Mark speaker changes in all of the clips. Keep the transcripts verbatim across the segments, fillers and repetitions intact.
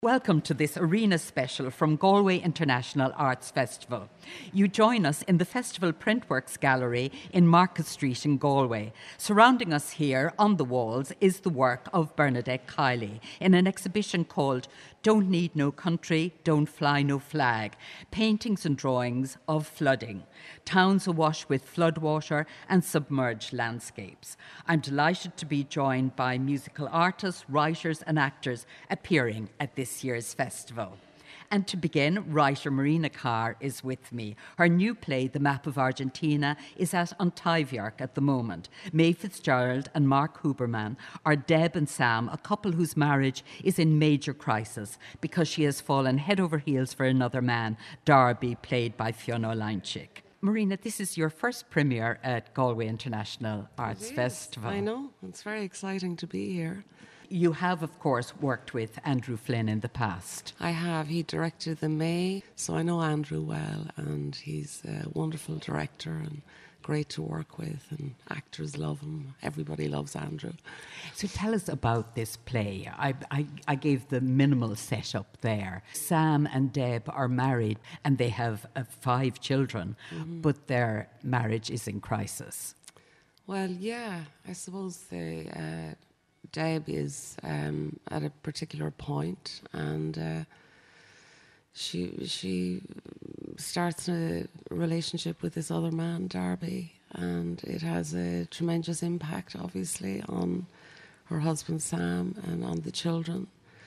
Speaker 1: Welcome to this arena special from Galway International Arts Festival. You join us in the Festival Printworks Gallery in Market Street in Galway. Surrounding us here on the walls is the work of Bernadette Kiley in an exhibition called Don't Need No Country, Don't Fly No Flag, paintings and drawings of flooding, towns awash with floodwater and submerged landscapes. I'm delighted to be joined by musical artists, writers and actors appearing at this this year's festival. And to begin, writer Marina Carr is with me. Her new play, The Map of Argentina, is at Antibhearc at the moment. May Fitzgerald and Mark Huberman are Deb and Sam, a couple whose marriage is in major crisis because she has fallen head over heels for another man, Darby, played by Fionn Olainchik. Marina, this is your first premiere at Galway International Arts Festival.
Speaker 2: I know. It's very exciting to be here.
Speaker 1: You have, of course, worked with Andrew Flynn in the past.
Speaker 2: I have. He directed The May, so I know Andrew well, and he's a wonderful director and great to work with, and actors love him. Everybody loves Andrew.
Speaker 1: So tell us about this play. I, I, I gave the minimal setup there. Sam and Deb are married and they have uh, five children, mm-hmm. but their marriage is in crisis.
Speaker 2: Well, yeah, I suppose they... Uh, Deb is um, at a particular point, and uh, she she starts a relationship with this other man, Darby, and it has a tremendous impact, obviously, on her husband Sam and on the children.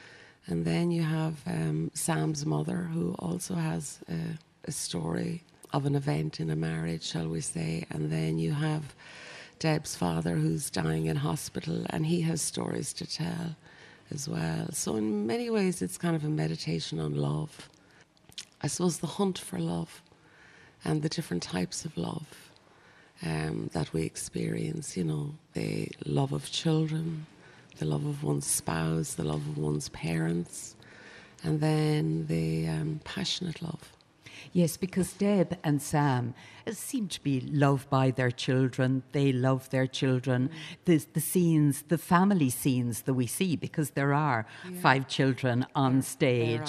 Speaker 2: And then you have um, Sam's mother, who also has a, a story of an event in a marriage, shall we say, and then you have Deb's father, who's dying in hospital, and he has stories to tell as well. So in many ways it's kind of a meditation on love. I suppose the hunt for love and the different types of love um, that we experience, you know, the love of children, the love of one's spouse, the love of one's parents, and then the um, passionate love.
Speaker 1: Yes, because Deb and Sam seem to be loved by their children. They love their children. Mm. The, the scenes, the family scenes that we see, because there are yeah. five children on stage,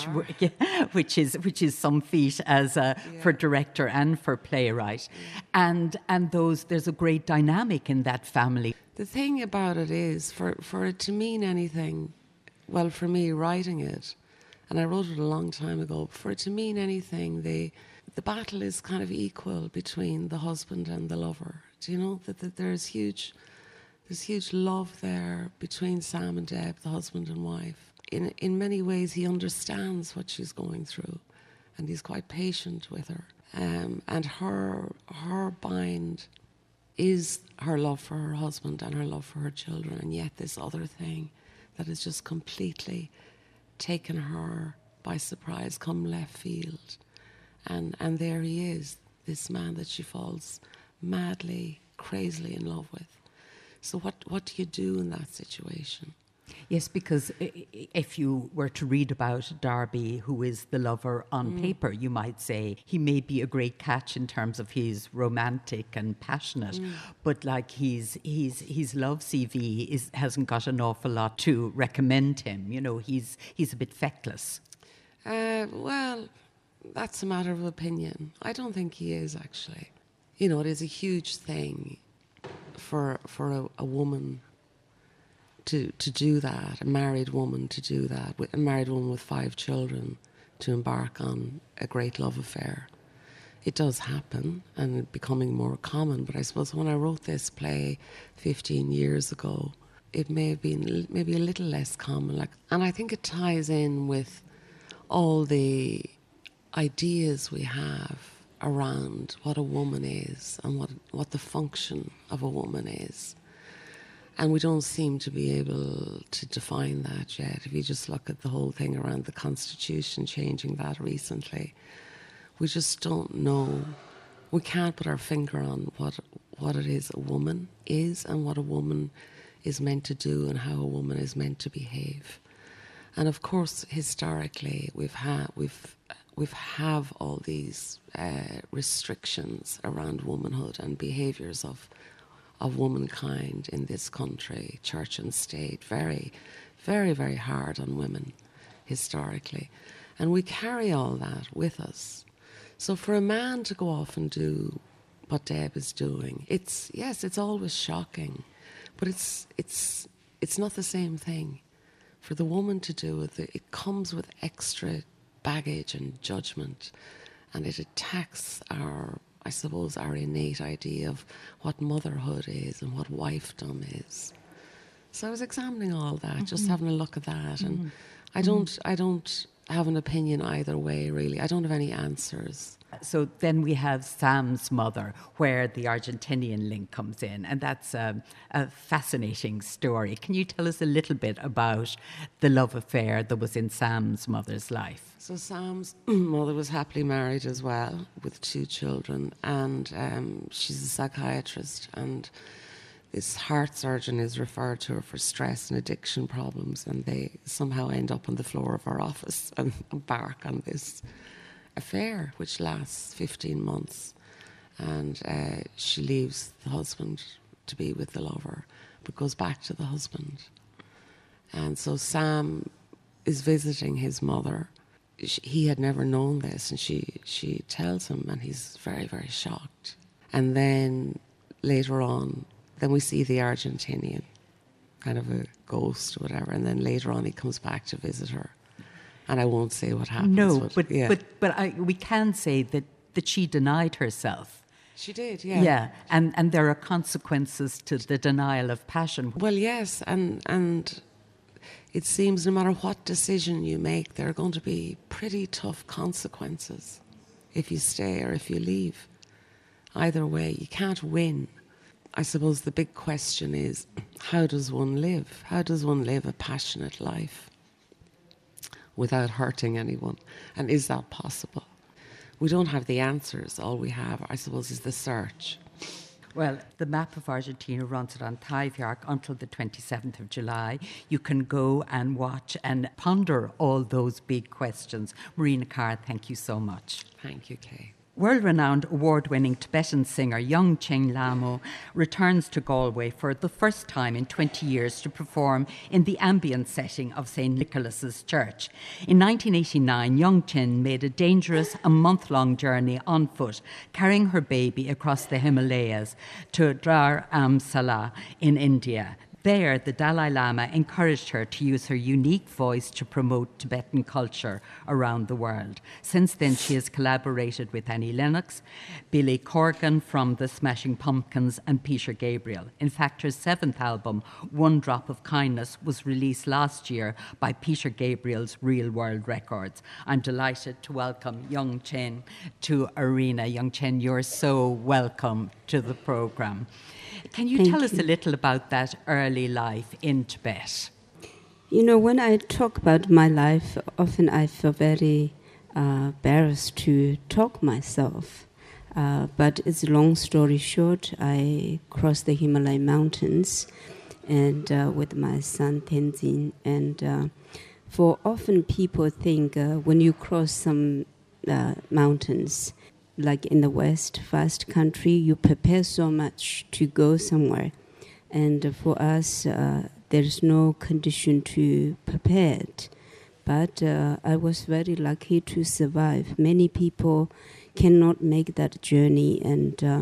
Speaker 1: which is which is some feat as a, yeah. for director and for playwright. Yeah. And and those there's a great dynamic in that family.
Speaker 2: The thing about it is, for, for it to mean anything, well, for me, writing it, and I wrote it a long time ago, for it to mean anything, the the battle is kind of equal between the husband and the lover. Do you know that, that there's huge there's huge love there between Sam and Deb, the husband and wife. In in many ways he understands what she's going through, and he's quite patient with her. Um, and her her bind is her love for her husband and her love for her children, and yet this other thing that is just completely taken her by surprise, come left field. And and there he is, this man that she falls madly, crazily in love with. So what, what do you do in that situation?
Speaker 1: Yes, because if you were to read about Darby, who is the lover on mm. paper, you might say he may be a great catch in terms of he's romantic and passionate, mm. but like he's he's his love C V is hasn't got an awful lot to recommend him. You know, he's he's a bit feckless.
Speaker 2: Uh, well, that's a matter of opinion. I don't think he is, actually. You know, it is a huge thing for for a, a woman to to do that, a married woman to do that, a married woman with five children to embark on a great love affair. It does happen, and it's becoming more common, but I suppose when I wrote this play fifteen years ago, it may have been maybe a little less common. Like, and I think it ties in with all the ideas we have around what a woman is and what what the function of a woman is. And we don't seem to be able to define that yet. If you just look at the whole thing around the Constitution, changing that recently, we just don't know. We can't put our finger on what what it is a woman is and what a woman is meant to do and how a woman is meant to behave. And of course, historically, we've had we've we've have all these uh, restrictions around womanhood and behaviours of. of womankind in this country, church and state, very, very, very hard on women historically. And we carry all that with us. So for a man to go off and do what Deb is doing, it's, yes, it's always shocking, but it's, it's, it's not the same thing. For the woman to do it, it comes with extra baggage and judgment, and it attacks our, I suppose, our innate idea of what motherhood is and what wifedom is. So I was examining all that, mm-hmm. just having a look at that, and mm-hmm. I don't, mm-hmm. I don't have an opinion either way, really. I don't have any answers.
Speaker 1: So then we have Sam's mother, where the Argentinian link comes in, and that's a, a fascinating story. Can you tell us a little bit about the love affair that was in Sam's mother's life?
Speaker 2: So Sam's mother was happily married as well, with two children, and um, she's a psychiatrist, and this heart surgeon is referred to her for stress and addiction problems, and they somehow end up on the floor of her office and embark on this affair, which lasts fifteen months. And uh, she leaves the husband to be with the lover, but goes back to the husband. And so Sam is visiting his mother. She, he had never known this, and she, she tells him, and he's very, very shocked. And then later on, then we see the Argentinian, kind of a ghost or whatever, and then later on he comes back to visit her. And I won't say what happens.
Speaker 1: No,
Speaker 2: but
Speaker 1: but
Speaker 2: yeah.
Speaker 1: but, but I, we can say that, that she denied herself.
Speaker 2: She did, yeah.
Speaker 1: Yeah, and, and there are consequences to the denial of passion.
Speaker 2: Well, yes, and and it seems no matter what decision you make, there are going to be pretty tough consequences if you stay or if you leave. Either way, you can't win. I suppose the big question is, how does one live? How does one live a passionate life without hurting anyone? And is that possible? We don't have the answers. All we have, I suppose, is the search.
Speaker 1: Well, the map of Argentina runs it on Taibhjark until the twenty-seventh of July. You can go and watch and ponder all those big questions. Marina Carr, thank you so much.
Speaker 2: Thank you, Kay.
Speaker 1: World-renowned award-winning Tibetan singer Yongchen Lamo returns to Galway for the first time in twenty years to perform in the ambient setting of Saint Nicholas's Church. In nineteen eighty-nine, Yongchen made a dangerous, a month-long journey on foot, carrying her baby across the Himalayas to Dar Am Salah in India. There, the Dalai Lama encouraged her to use her unique voice to promote Tibetan culture around the world. Since then, she has collaborated with Annie Lennox, Billy Corgan from the Smashing Pumpkins, and Peter Gabriel. In fact, her seventh album, One Drop of Kindness, was released last year by Peter Gabriel's Real World Records. I'm delighted to welcome Yongchen to Arena. Yongchen, you're so welcome to the programme. Can you
Speaker 3: Thank
Speaker 1: tell us
Speaker 3: you.
Speaker 1: a little about that early life in Tibet?
Speaker 3: You know, when I talk about my life, often I feel very uh, embarrassed to talk myself. Uh, but it's a long story short. I crossed the Himalayan mountains and uh, with my son Tenzin. And uh, for often people think uh, when you cross some uh, mountains, like in the West, vast country, you prepare so much to go somewhere. And for us, uh, there's no condition to prepare it. But uh, I was very lucky to survive. Many people cannot make that journey, and uh,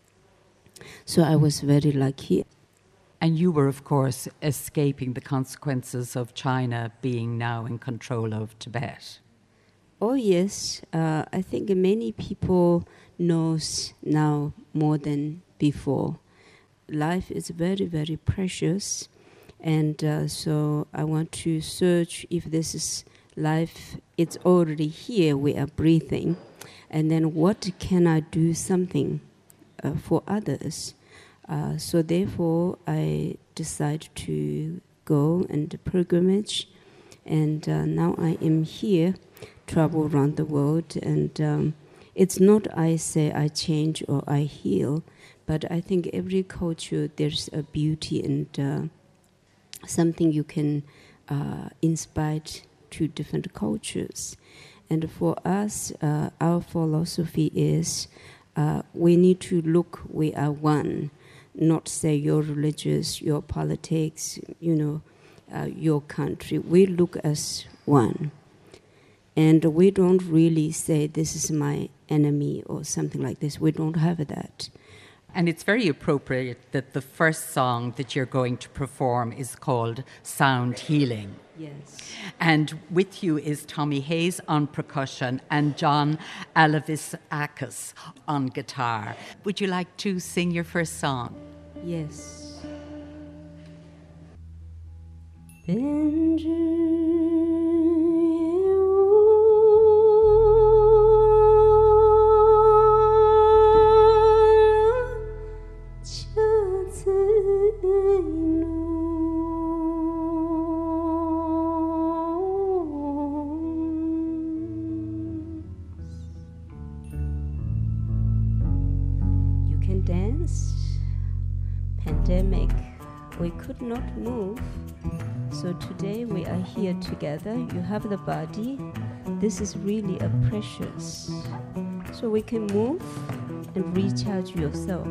Speaker 3: so I was very lucky.
Speaker 1: And you were, of course, escaping the consequences of China being now in control of Tibet.
Speaker 3: Oh yes, uh, I think many people knows now more than before. Life is very, very precious, and uh, so I want to search if this is life. It's already here. We are breathing, and then what can I do something uh, for others? Uh, so therefore, I decide to go and pilgrimage, and uh, now I am here. Travel around the world, and um, it's not I say I change or I heal, but I think every culture there's a beauty and uh, something you can uh, inspire to different cultures. And for us, uh, our philosophy is uh, we need to look, we are one, not say your religious, your politics, you know, uh, your country. We look as one. And we don't really say, this is my enemy or something like this. We don't have that.
Speaker 1: And it's very appropriate that the first song that you're going to perform is called Sound Healing.
Speaker 3: Yes.
Speaker 1: And with you is Tommy Hayes on percussion and John Alavisakis on guitar. Would you like to sing your first song?
Speaker 3: Yes. You can dance. Pandemic, we could not move. So today we are here together. You have the body. This is really a precious. So we can move and recharge yourself.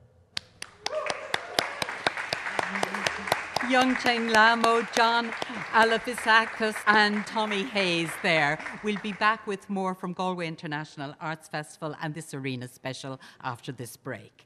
Speaker 1: Young Cheng Lamo, John Alafisakis and Tommy Hayes there. We'll be back with more from Galway International Arts Festival and this Arena special after this break.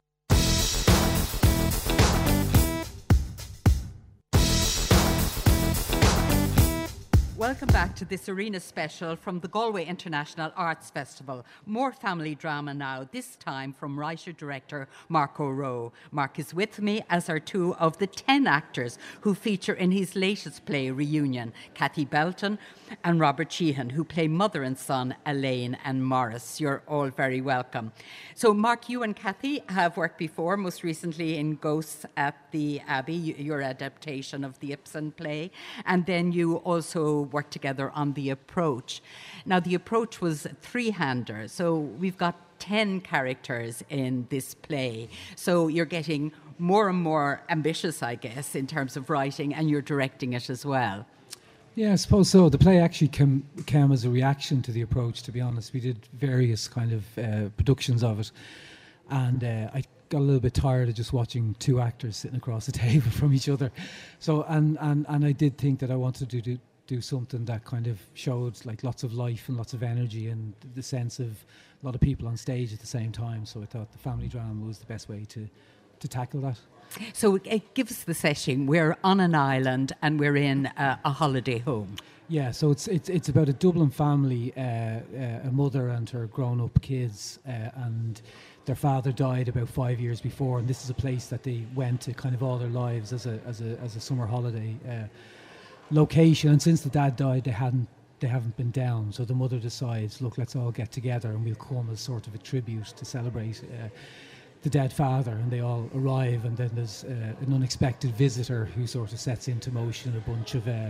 Speaker 1: Welcome back to this Arena special from the Galway International Arts Festival. More family drama now, this time from writer director Mark O'Rowe. Mark is with me, as are two of the ten actors who feature in his latest play, Reunion, Kathy Belton and Robert Sheehan, who play mother and son, Elaine and Morris. You're all very welcome. So, Mark, you and Kathy have worked before, most recently in Ghosts at the Abbey, your adaptation of the Ibsen play, and then you also worked together on The Approach. Now, The Approach was three-hander, so we've got ten characters in this play. So you're getting more and more ambitious, I guess, in terms of writing, and you're directing it as well.
Speaker 4: Yeah, I suppose so. The play actually came, came as a reaction to The Approach, to be honest. We did various kind of uh, productions of it, and uh, I got a little bit tired of just watching two actors sitting across the table from each other. So, and, and, and I did think that I wanted to do do something that kind of showed like lots of life and lots of energy and the sense of a lot of people on stage at the same time. So I thought the family drama was the best way to, to tackle that.
Speaker 1: So uh, give us the setting. We're on an island and we're in uh, a holiday home.
Speaker 4: Yeah, so it's it's it's about a Dublin family, uh, uh, a mother and her grown-up kids, uh, and their father died about five years before, and this is a place that they went to kind of all their lives as a as a as a summer holiday uh, location. And since the dad died, they hadn't they haven't been down. So the mother decides, look, let's all get together and we'll come as sort of a tribute to celebrate uh, the dead father. And they all arrive, and then there's uh, an unexpected visitor who sort of sets into motion a bunch of uh,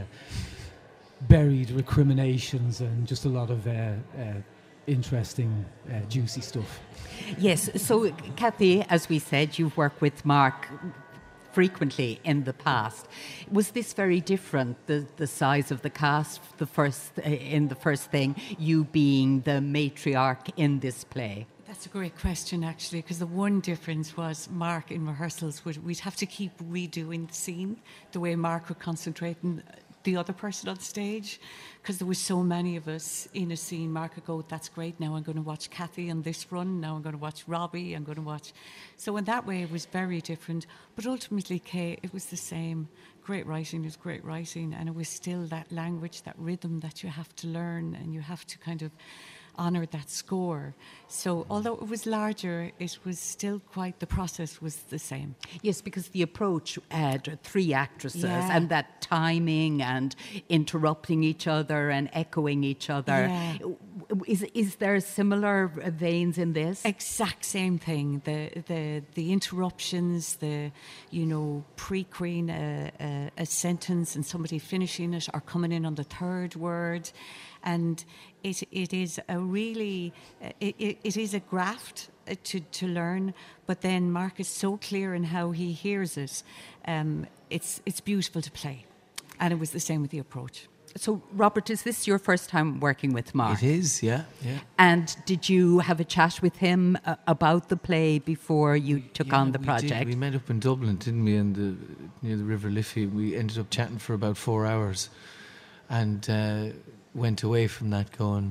Speaker 4: buried recriminations and just a lot of uh, uh, interesting, uh, juicy stuff.
Speaker 1: Yes, so Kathy, as we said, you've worked with Mark frequently in the past. Was this very different, the, the size of the cast, the first uh, in the first thing, you being the matriarch in this play?
Speaker 5: That's a great question, actually, because the one difference was Mark in rehearsals, would, we'd have to keep redoing the scene, the way Mark would concentrate on the other person on stage, because there was so many of us in a scene. Mark would go, that's great, now I'm going to watch Kathy on this run, now I'm going to watch Robbie, I'm going to watch... So in that way it was very different, but ultimately, Kay, it was the same. Great writing is great writing, and it was still that language, that rhythm that you have to learn, and you have to kind of honour that score. So although it was larger, it was still quite, the process was the same.
Speaker 1: Yes, because The Approach had three actresses,
Speaker 5: Yeah.
Speaker 1: and that timing and interrupting each other and echoing each other.
Speaker 5: Yeah.
Speaker 1: Is is there similar veins in this?
Speaker 5: Exact same thing. The the the interruptions, the you know pre-queen a, a, a sentence and somebody finishing it or coming in on the third word, and it it is a really it, it, it is a graft to to learn. But then Mark is so clear in how he hears it. Um, it's it's beautiful to play, and it was the same with The Approach.
Speaker 1: So, Robert, is this your first time working with Mark?
Speaker 6: It is, yeah, yeah.
Speaker 1: And did you have a chat with him uh, about the play before you took
Speaker 6: Yeah,
Speaker 1: on the
Speaker 6: we
Speaker 1: project?
Speaker 6: did. We met up in Dublin, didn't we, in the, near the River Liffey. We ended up chatting for about four hours and uh, went away from that going,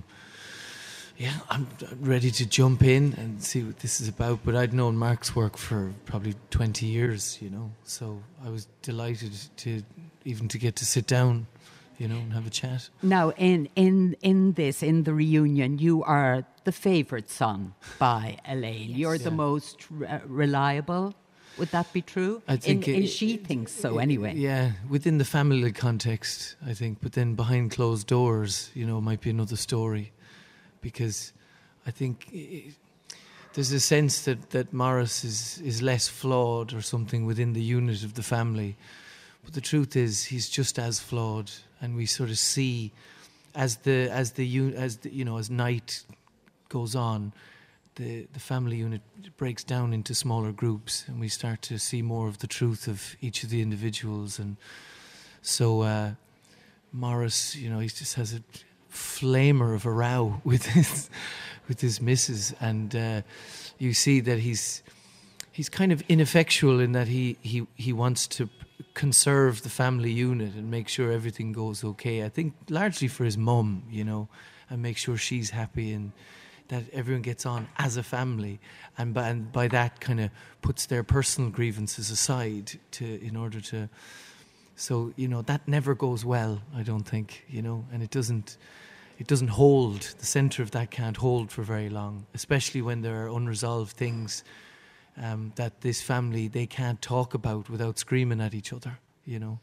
Speaker 6: yeah, I'm ready to jump in and see what this is about. But I'd known Mark's work for probably twenty years, you know, so I was delighted to even to get to sit down, you know, and have a chat.
Speaker 1: Now, in, in, in this, in the reunion, you are the favoured son by Elaine.
Speaker 5: Yes.
Speaker 1: You're the
Speaker 6: Yeah.
Speaker 1: most re- reliable. Would that be true?
Speaker 6: I think
Speaker 1: in,
Speaker 6: it-
Speaker 1: in she thinks so, anyway.
Speaker 6: Yeah, within the family context, I think. But then behind closed doors, you know, might be another story. Because I think i there's a sense that, that Morris is, is less flawed or something within the unit of the family. But the truth is, he's just as flawed, and we sort of see, as the as the un- as the, you know as night goes on, the the family unit breaks down into smaller groups, and we start to see more of the truth of each of the individuals. And so uh, Morris, you know, he just has a flamer of a row with his with his missus, and uh, you see that he's he's kind of ineffectual in that he he he wants to conserve the family unit and make sure everything goes okay. I think largely for his mum, you know, and make sure she's happy and that everyone gets on as a family, and by, and by that kind of puts their personal grievances aside to in order to. So you know that never goes well, I don't think, you know, and it doesn't. It doesn't hold. The centre of that can't hold for very long, especially when there are unresolved things um, that this family they can't talk about without screaming at each other, you know.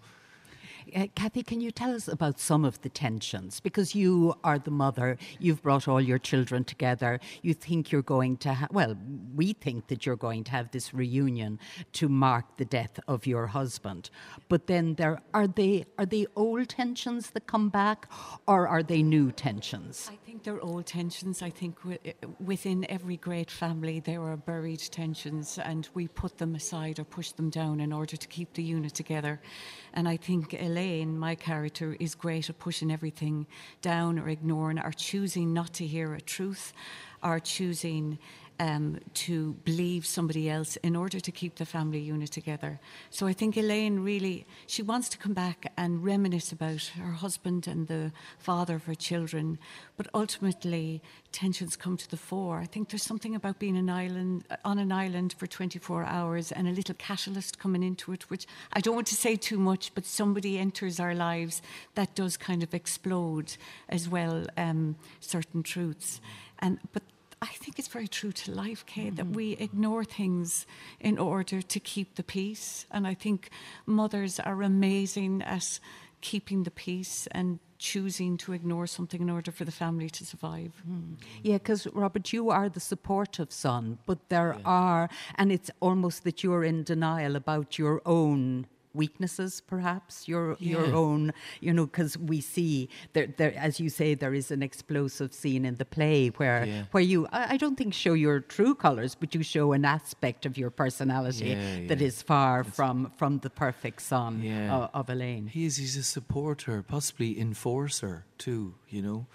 Speaker 1: Uh, Kathy, can you tell us about some of the tensions? Because you are the mother, you've brought all your children together, you think you're going to have, well, we think that you're going to have this reunion to mark the death of your husband. But then there are they are they old tensions that come back, or are they new tensions?
Speaker 5: I think they're old tensions. I think wi- within every great family there are buried tensions, and we put them aside or push them down in order to keep the unit together. And I think Elaine, my character, is great at pushing everything down or ignoring or choosing not to hear a truth or choosing um, to believe somebody else in order to keep the family unit together. So I think Elaine really, she wants to come back and reminisce about her husband and the father of her children, but ultimately tensions come to the fore. I think there's something about being an island, on an island for twenty-four hours and a little catalyst coming into it, which I don't want to say too much, but somebody enters our lives that does kind of explode as well, um, certain truths. And but I think it's very true to life, Kay, mm-hmm. that we ignore things in order to keep the peace. And I think mothers are amazing at keeping the peace and choosing to ignore something in order for the family to survive.
Speaker 1: Mm. Yeah, because, Robert, you are the supportive son, but there yeah. are, and it's almost that you're in denial about your own weaknesses, perhaps, your yeah. your own, you know, because we see, there, there, as you say, there is an explosive scene in the play where yeah. where you, I, I don't think show your true colours, but you show an aspect of your personality yeah, yeah. that is far That's from from the perfect son yeah. of, of Elaine.
Speaker 6: He is, he's a supporter, possibly enforcer too, you know,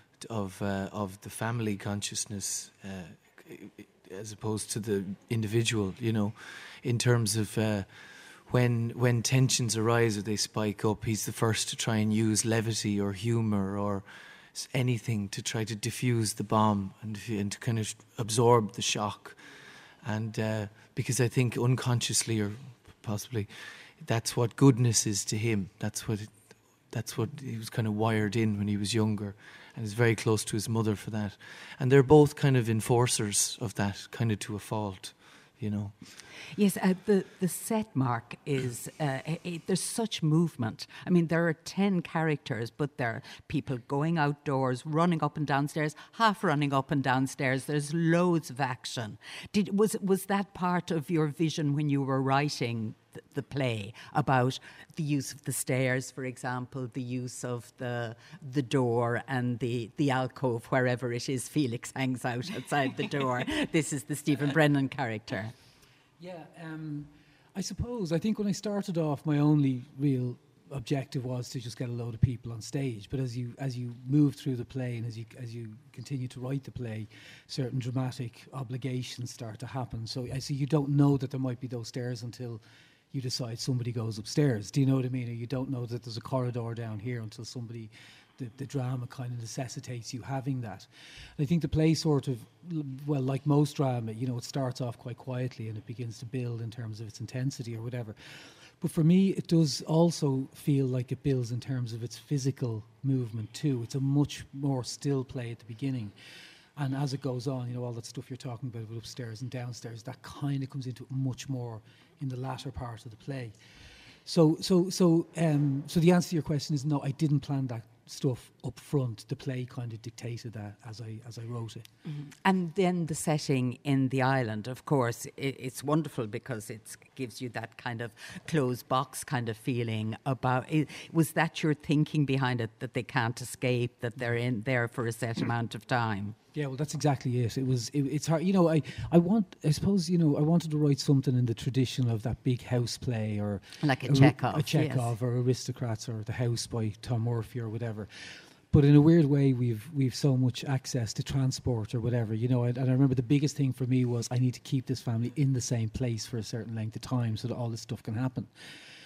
Speaker 6: of, uh, of the family consciousness uh, as opposed to the individual, you know, in terms of... Uh, When when tensions arise or they spike up, he's the first to try and use levity or humour or anything to try to diffuse the bomb and, and to kind of absorb the shock. And uh, because I think unconsciously or possibly, that's what goodness is to him. That's what it, that's what he was kind of wired in when he was younger, and is very close to his mother for that. And they're both kind of enforcers of that, kind of to a fault, you know.
Speaker 1: Yes, uh, the, the set, Mark, is, uh, it, there's such movement. I mean, there are ten characters, but there are people going outdoors, running up and downstairs, half running up and downstairs. There's loads of action. Did, was, was that part of your vision when you were writing the, the play, about the use of the stairs, for example, the use of the the door and the, the alcove, wherever it is Felix hangs out outside the door? This is the Stephen Brennan character.
Speaker 4: Yeah, um, I suppose, I think when I started off, my only real objective was to just get a load of people on stage. But as you as you move through the play and as you as you continue to write the play, certain dramatic obligations start to happen. So I see you don't know that there might be those stairs until you decide somebody goes upstairs. Do you know what I mean? Or you don't know that there's a corridor down here until somebody... The, the drama kind of necessitates you having that. And I think the play sort of, well, like most drama, you know, it starts off quite quietly and it begins to build in terms of its intensity or whatever. But for me, it does also feel like it builds in terms of its physical movement too. It's a much more still play at the beginning. And as it goes on, you know, all that stuff you're talking about with upstairs and downstairs, that kind of comes into it much more in the latter part of the play. So, so, so, um, so the answer to your question is no, I didn't plan that stuff up front. The play kind of dictated that as I as I wrote it.
Speaker 1: Mm-hmm. And then the setting in the island, of course, it, it's wonderful because it gives you that kind of closed box kind of feeling about it. Was that your thinking behind it, that they can't escape, that they're in there for a set amount of time?
Speaker 4: Yeah, well, that's exactly it. It was. It, it's hard, you know. I, I want. I suppose, you know. I wanted to write something in the tradition of that big house play, or
Speaker 1: like a Chekhov,
Speaker 4: a Chekhov,
Speaker 1: yes.
Speaker 4: or Aristocrats, or The House by Tom Murphy, or whatever. But in a weird way, we've we've so much access to transport or whatever, you know. And, and I remember the biggest thing for me was I need to keep this family in the same place for a certain length of time so that all this stuff can happen.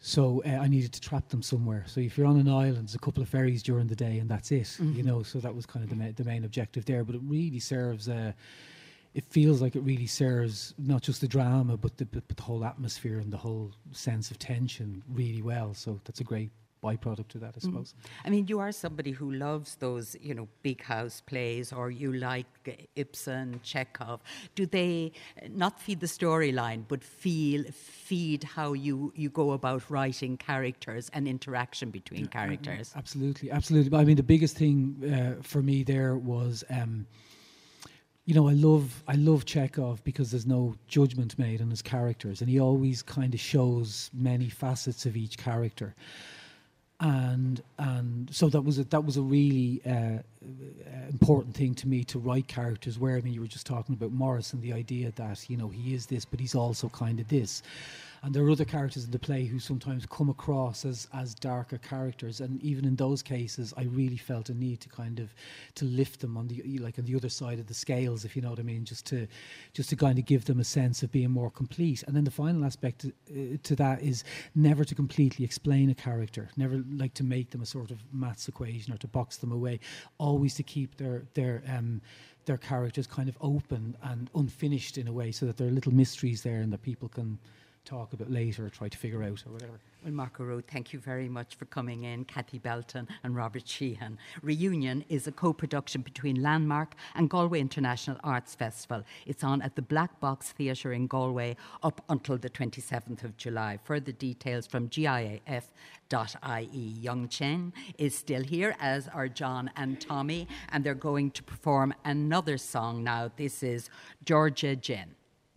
Speaker 4: So uh, I needed to trap them somewhere. So if you're on an island, there's a couple of ferries during the day, and that's it.
Speaker 1: Mm-hmm.
Speaker 4: You know, so that was kind of the, ma- the main objective there. But it really serves. Uh, it feels like it really serves not just the drama, but the, but the whole atmosphere and the whole sense of tension really well. So that's a great byproduct to that, I suppose.
Speaker 1: Mm. I mean, you are somebody who loves those, you know, big house plays, or you like uh, Ibsen, Chekhov. Do they uh, not feed the storyline, but feel feed how you, you go about writing characters and interaction between characters?
Speaker 4: Absolutely, absolutely. But I mean, the biggest thing uh, for me there was, um, you know, I love I love Chekhov because there's no judgment made on his characters, and he always kind of shows many facets of each character. And and so that was a, that was a really uh, important thing to me, to write characters where, I mean, you were just talking about Morris and the idea that, you know, he is this, but he's also kind of this. And there are other characters in the play who sometimes come across as, as darker characters, and even in those cases, I really felt a need to kind of to lift them on the like on the other side of the scales, if you know what I mean, just to just to kind of give them a sense of being more complete. And then the final aspect to, uh, to that is never to completely explain a character, never like to make them a sort of maths equation or to box them away. Always to keep their their um, their characters kind of open and unfinished in a way, so that there are little mysteries there and that people can talk about later or try to figure out or whatever.
Speaker 1: Well, Mark O'Rourke, thank you very much for coming in. Kathy Belton and Robert Sheehan. Reunion is a co-production between Landmark and Galway International Arts Festival. It's on at the Black Box Theatre in Galway up until the twenty-seventh of July. Further details from G I A F dot I E. Young Chen is still here, as are John and Tommy, and they're going to perform another song now. This is Georgia Jen.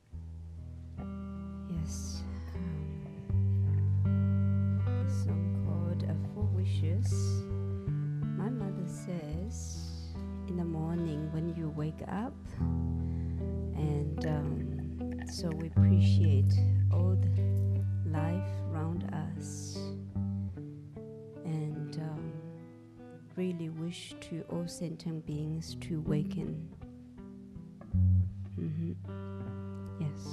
Speaker 3: Yes. A song called uh, Four Wishes. My mother says, in the morning when you wake up, and um, so we appreciate all the life around us, and um, really wish to all sentient beings to waken. Mm-hmm. Yes.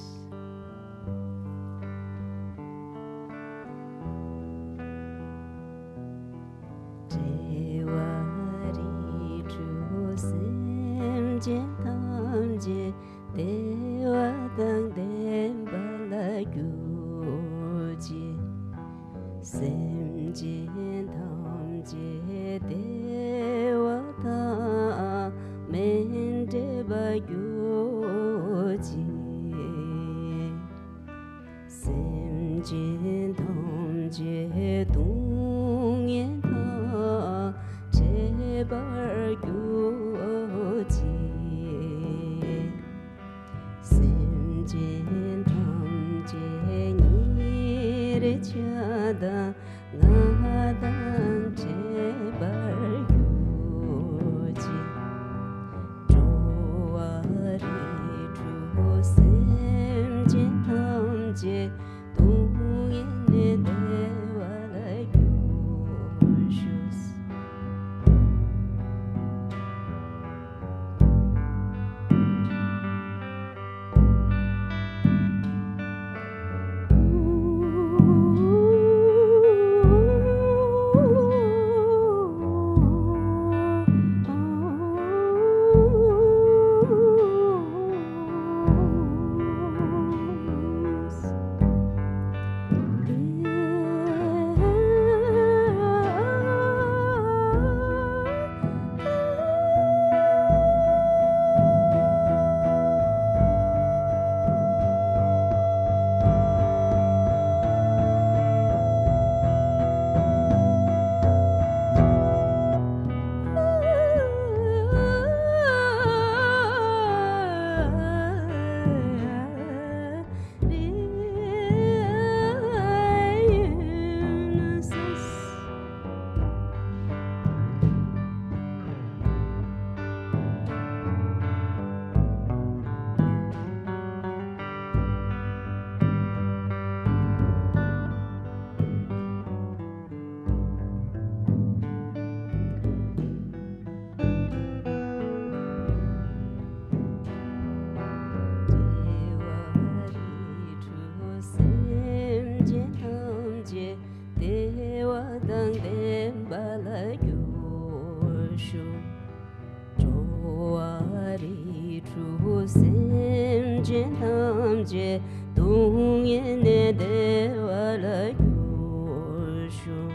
Speaker 3: 탐제 동인의 대화라 교쇼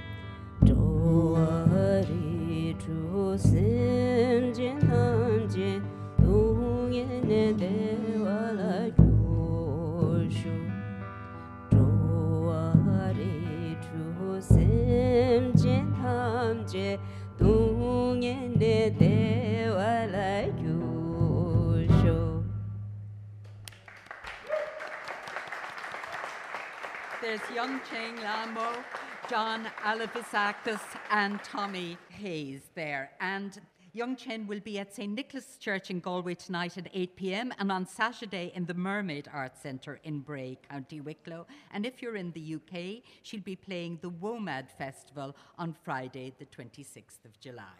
Speaker 3: 조아리 주샘제 탐제 동인의 대화라 교쇼 조아리 주샘제 탐제 동인의 대화라 교쇼.
Speaker 1: There's young Cheng Lamo, John Alivisakis, and Tommy Hayes there. And young Chen will be at Saint Nicholas Church in Galway tonight at eight p.m. and on Saturday in the Mermaid Arts Centre in Bray, County Wicklow. And if you're in the U K, she'll be playing the WOMAD Festival on Friday, the twenty-sixth of July.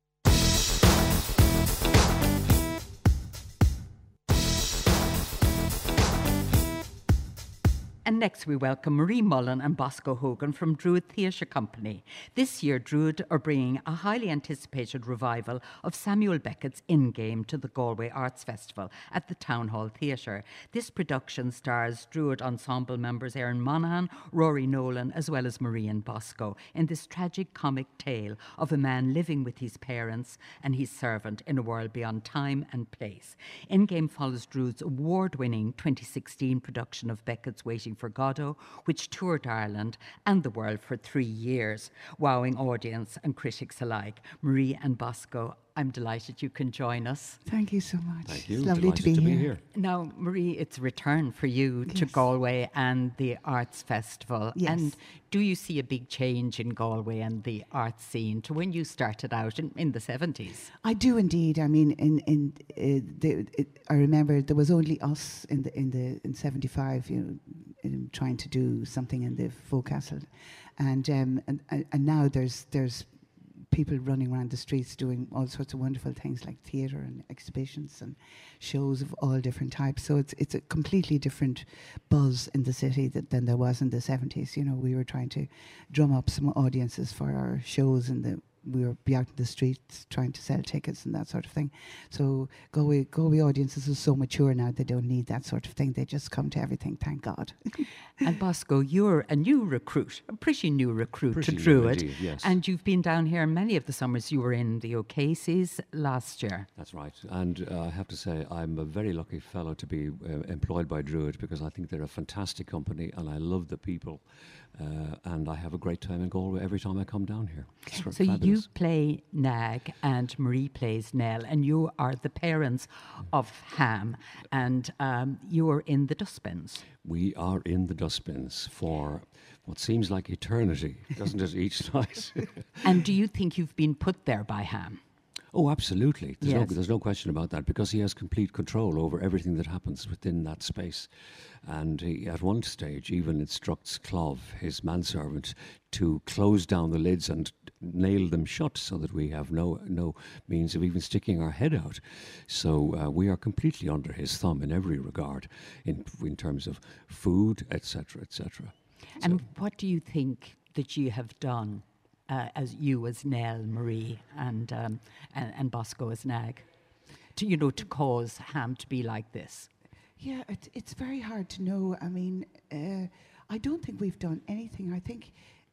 Speaker 1: And next we welcome Marie Mullen and Bosco Hogan from Druid Theatre Company. This year, Druid are bringing a highly anticipated revival of Samuel Beckett's In Game to the Galway Arts Festival at the Town Hall Theatre. This production stars Druid ensemble members Erin Monaghan, Rory Nolan, as well as Marie and Bosco, in this tragic comic tale of a man living with his parents and his servant in a world beyond time and place. In Game follows Druid's award-winning twenty sixteen production of Beckett's Waiting for Godot, which toured Ireland and the world for three years, wowing audience and critics alike. Marie and Bosco, I'm delighted you can join us.
Speaker 7: Thank you so much.
Speaker 8: Thank you.
Speaker 7: It's lovely to be,
Speaker 8: to
Speaker 7: here.
Speaker 8: be here.
Speaker 1: Now, Marie, it's a return for you to
Speaker 7: Yes.
Speaker 1: Galway and the Arts Festival.
Speaker 7: Yes.
Speaker 1: And do you see a big change in Galway and the arts scene to when you started out in, in the seventies?
Speaker 7: I do indeed. I mean, in in uh, the, it, I remember there was only us in the in the in seventy-five, you know, in trying to do something in the Forecastle, and um and and now there's there's people running around the streets doing all sorts of wonderful things like theatre and exhibitions and shows of all different types. So it's it's a completely different buzz in the city that, than there was in the seventies. You know, we were trying to drum up some audiences for our shows, and the we were be out in the streets trying to sell tickets and that sort of thing. So Galway Galway audiences are so mature now; they don't need that sort of thing. They just come to everything. Thank God.
Speaker 1: And Bosco, you're a new recruit, a pretty new recruit
Speaker 8: Pretty
Speaker 1: to
Speaker 8: new
Speaker 1: Druid.
Speaker 8: indeed, yes.
Speaker 1: And you've been down here many of the summers. You were in the O'Casey's last year.
Speaker 8: That's right. And uh, I have to say, I'm a very lucky fellow to be uh, employed by Druid, because I think they're a fantastic company and I love the people. Uh, and I have a great time in Galway every time I come down here. It's
Speaker 1: So
Speaker 8: fabulous.
Speaker 1: you play Nag and Marie plays Nell, and you are the parents of Ham, and um, you are in the dustbins.
Speaker 8: We are in the dustbins for what seems like eternity, doesn't it, each night?
Speaker 1: And do you think you've been put there by Ham?
Speaker 8: Oh, absolutely. There's,
Speaker 1: Yes.
Speaker 8: no, there's no question about that, because he has complete control over everything that happens within that space. And he, at one stage, even instructs Clov, his manservant, to close down the lids and nail them shut so that we have no no means of even sticking our head out. So uh, we are completely under his thumb in every regard, in in terms of food, et cetera, et cetera.
Speaker 1: And what do you think that you have done, uh, as you as Nell, Marie, and, um, and and Bosco as Nag, to you know to cause Ham to be like this?
Speaker 7: Yeah, it, it's very hard to know. I mean, uh, I don't think we've done anything. I think,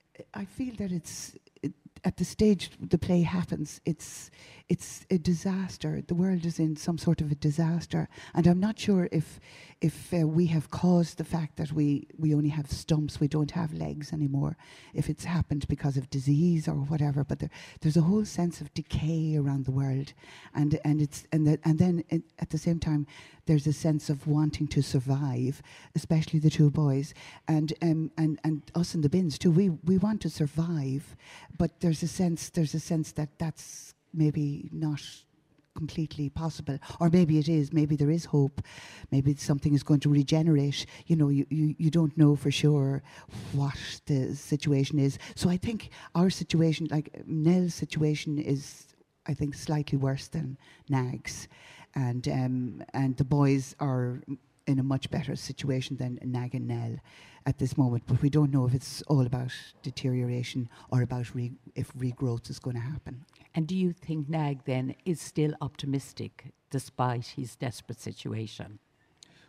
Speaker 7: I feel that it's, it, at the stage the play happens, it's it's a disaster. The world is in some sort of a disaster, and I'm not sure if if uh, we have caused the fact that we, we only have stumps, we don't have legs anymore, if it's happened because of disease or whatever. But there, there's a whole sense of decay around the world, and and it's and that and then it, at the same time there's a sense of wanting to survive, especially the two boys, and um, and and us in the bins too. We we want to survive, but there's a sense there's a sense that that's maybe not completely possible, or maybe it is. Maybe there is hope. Maybe something is going to regenerate. You know, you, you, you don't know for sure what the situation is. So I think our situation, like Nell's situation, is I think slightly worse than Nag's, and um, and the boys are in a much better situation than Nag and Nell at this moment. But we don't know if it's all about deterioration or about re- if regrowth is going to happen.
Speaker 1: And do you think Nag then is still optimistic despite his desperate situation?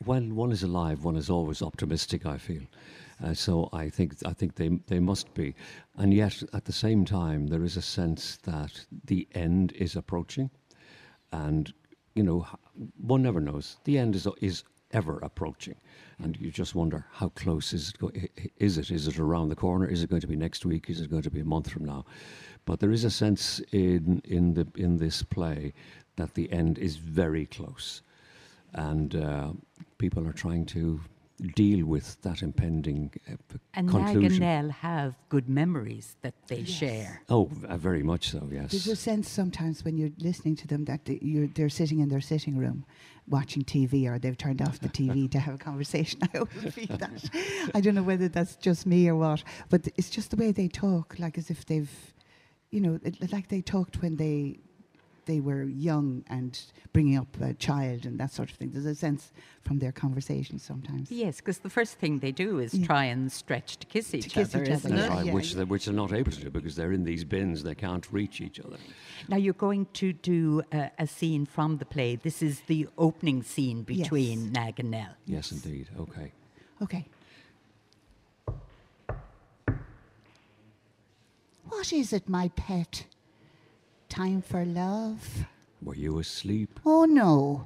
Speaker 8: when one is alive, one is always optimistic, I feel. Uh, so I think I think they they must be, and yet at the same time there is a sense that the end is approaching, and you know h- one never knows. The end is is ever approaching, and you just wonder how close is it? Go- i- i- is it? Is it around the corner? Is it going to be next week? Is it going to be a month from now? But there is a sense in in the in this play that the end is very close, and uh, people are trying to deal with that impending uh, p-
Speaker 1: And
Speaker 8: conclusion.
Speaker 1: Nag and Nell have good memories that they share.
Speaker 8: Oh, v- uh, very much so.
Speaker 7: There's a
Speaker 8: Yes.
Speaker 7: sense sometimes when you're listening to them that they, you're, they're sitting in their sitting room watching T V, or they've turned off the T V to have a conversation. I always feel that. I don't know whether that's just me or what, but it's just the way they talk, like as if they've, you know, it, like they talked when they they were young and bringing up a child and that sort of thing. There's a sense from their conversations sometimes.
Speaker 1: Yes, because the first thing they do is
Speaker 7: Yeah.
Speaker 1: try and stretch to kiss each
Speaker 7: kiss
Speaker 1: other,
Speaker 7: each other,
Speaker 1: isn't
Speaker 8: That's
Speaker 1: it?
Speaker 8: right,
Speaker 7: Yeah,
Speaker 8: which,
Speaker 7: yeah.
Speaker 8: they, which they're not able to do because they're in these bins, they can't reach each other.
Speaker 1: Now you're going to do a, a scene from the play. This is the opening scene
Speaker 7: Yes.
Speaker 1: between Nag and Nell.
Speaker 8: Yes, indeed. Okay.
Speaker 7: Okay. What is it, my pet? Time for love?
Speaker 8: Were you asleep?
Speaker 7: Oh no,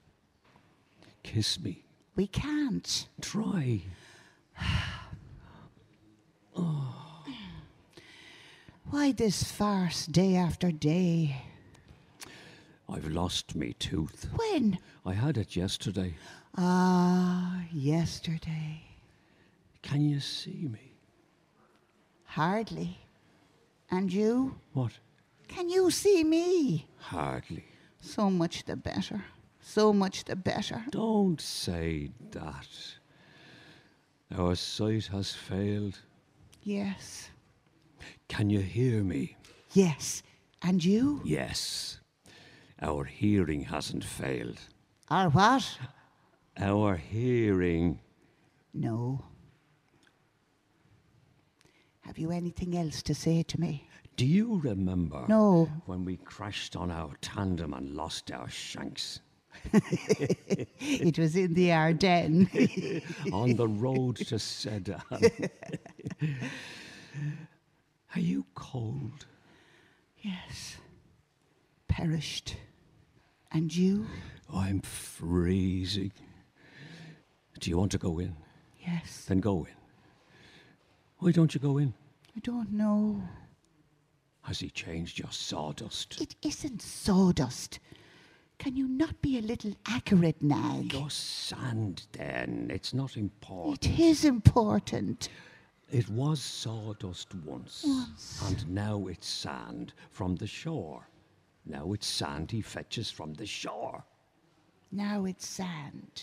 Speaker 8: Kiss me.
Speaker 7: we can't.
Speaker 8: Try.
Speaker 7: Why this farce day after day?
Speaker 8: I've lost me tooth.
Speaker 7: When?
Speaker 8: I had it yesterday.
Speaker 7: Ah, yesterday.
Speaker 8: Can you see me?
Speaker 7: Hardly. And you?
Speaker 8: What?
Speaker 7: Can you see me?
Speaker 8: Hardly.
Speaker 7: So much the better. So much the better.
Speaker 8: Don't say that. Our sight has failed.
Speaker 7: Yes.
Speaker 8: Can you hear me?
Speaker 7: Yes. And you?
Speaker 8: Yes. Our hearing hasn't failed.
Speaker 7: Or what?
Speaker 8: Our hearing.
Speaker 7: No. Have you anything else to say to me?
Speaker 8: Do you remember
Speaker 7: No.
Speaker 8: when we crashed on our tandem and lost our shanks?
Speaker 7: It was in the Ardennes.
Speaker 8: On the road to Sedan. Are you cold?
Speaker 7: Yes. Perished. And you?
Speaker 8: I'm freezing. Do you want to go in?
Speaker 7: Yes.
Speaker 8: Then go in. Why don't you go in?
Speaker 7: I don't know.
Speaker 8: Has he changed your sawdust?
Speaker 7: It isn't sawdust. Can you not be a little accurate, Nag?
Speaker 8: Your sand, then. It's not important.
Speaker 7: It is important.
Speaker 8: It was sawdust once. And now it's sand from the shore. Now it's sand he fetches from the shore.
Speaker 7: Now it's sand.